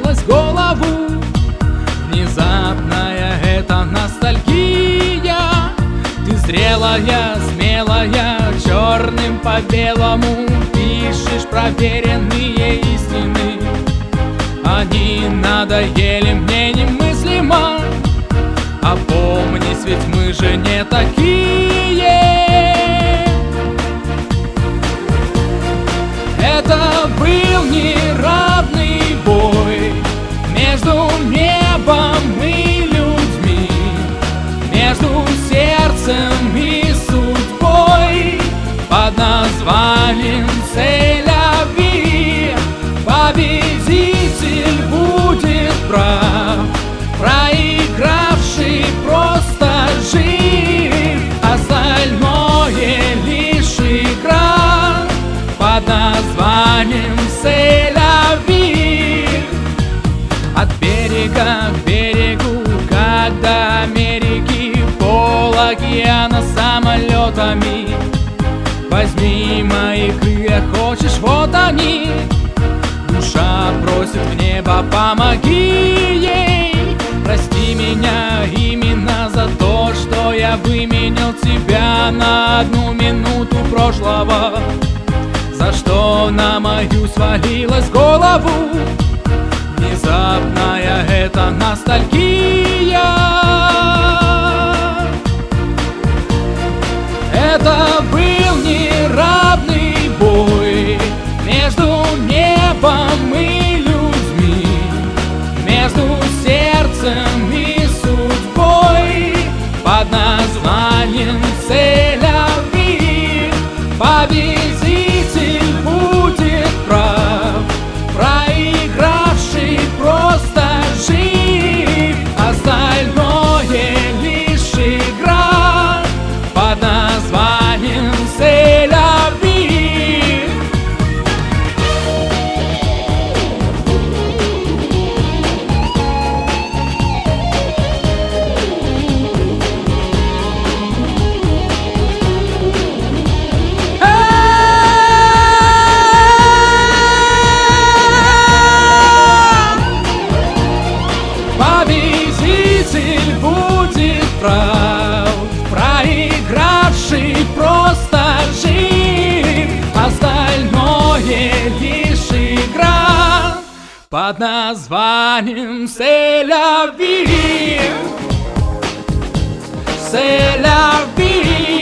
свалилась в голову. Внезапная эта ностальгия. Ты зрелая, смелая, черным по белому пишешь проверенные истины. Они надоели мне немыслимо. Опомнись, ведь мы же не такие. Это был неравный бой между небом и людьми, между сердцем и судьбой, под названием «C'est la vie». Победитель будет прав, проигравший просто жив, остальное лишь игра под названием «C'est la vie». От берега к берегу, как до Америки, пол океана самолетами. Возьми мои крылья, хочешь, вот они. Душа просит в небо, помоги ей. Прости меня именно за то, что я выменял тебя на 1 минуту прошлого, за что на мою свалилась голову внезапная эта ностальгия. Это был неравный бой между небом и людьми, между сердцем и судьбой, под названием «C'est la vie». Победитель будет прав, проигравший просто жив, остальное лишь игра под названием «C'est la vie». Победитель будет прав, проигравший просто жив, остальное лишь игра под названием «C'est la vie». C'est la vie.